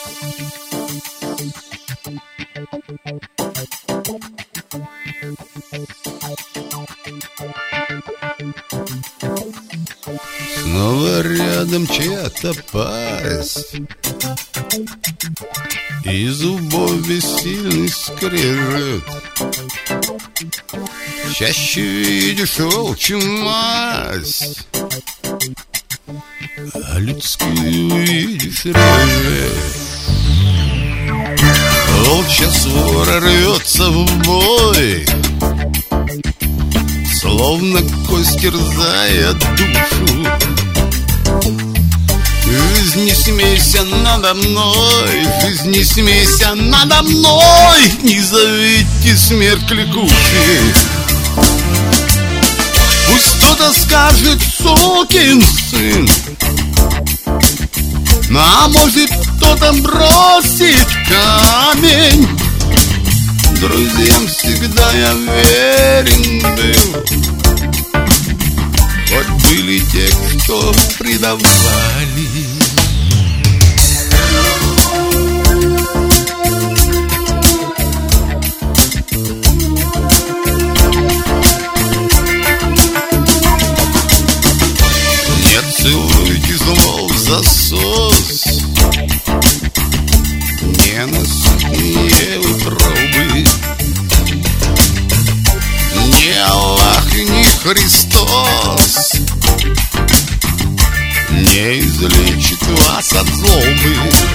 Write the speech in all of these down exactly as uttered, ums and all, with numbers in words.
Снова рядом чья-то пасть, и зубов бессильный скрежет. Чаще видишь волчью масть, а людскую видишь реже. Волчья свора рвется в бой, словно кость терзая душу. Жизнь, не смейся надо мной, жизнь, не смейся надо мной, не зовите смерть кликуши. Пусть кто-то скажет сукин сын, а может кто-то бросит камень. Друзьям всегда я верен был, хоть были те, кто предавали. Не целуйте зло в засос, ненасытные утробы. Ни Аллах, ни Христос не излечит вас от злобы.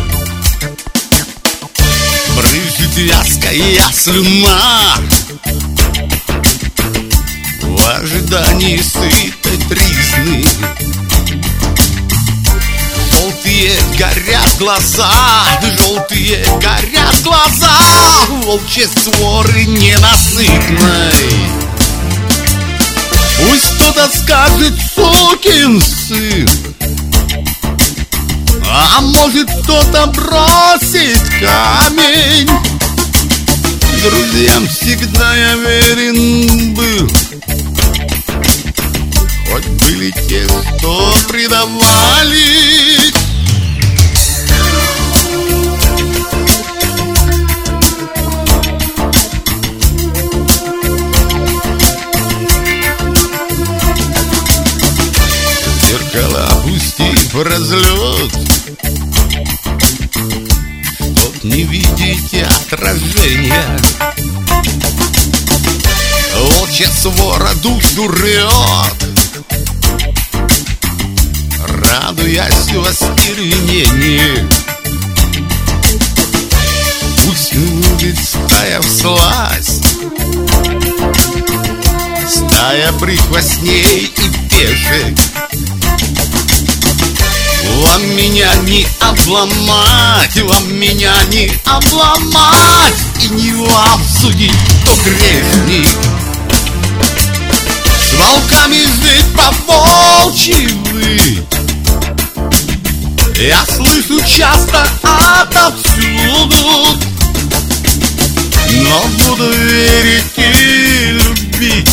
Брызжет вязкая слюна в ожидании сытой тризны. Желтые горят глаза, желтые горят глаза волчьей своры ненасытной. Пусть кто-то скажет сукин сын, а может кто-то бросит камень. Друзьям всегда я верен был, хоть были те, кто предавали. Зеркала опустив в разлет, чтоб не видите отражения. Волчья свора душу рвет, радуясь в остервенении. Пусть будет стая всласть, стая прихвостней и пешек. Вам меня не обломать, вам меня не обломать, и не вам судить, кто грешник. С волками жить по-волчьи вы, я слышу часто отовсюду, но буду верить и любить,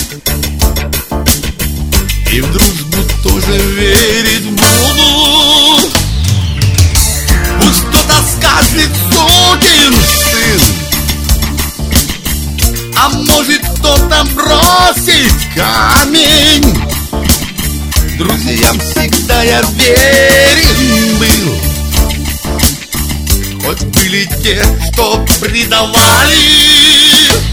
и в дружбу тоже верить буду. Пусть кто-то скажет сукин сын, а может кто-то бросит камень. Друзьям всегда я верен был, хоть были те, что предавали.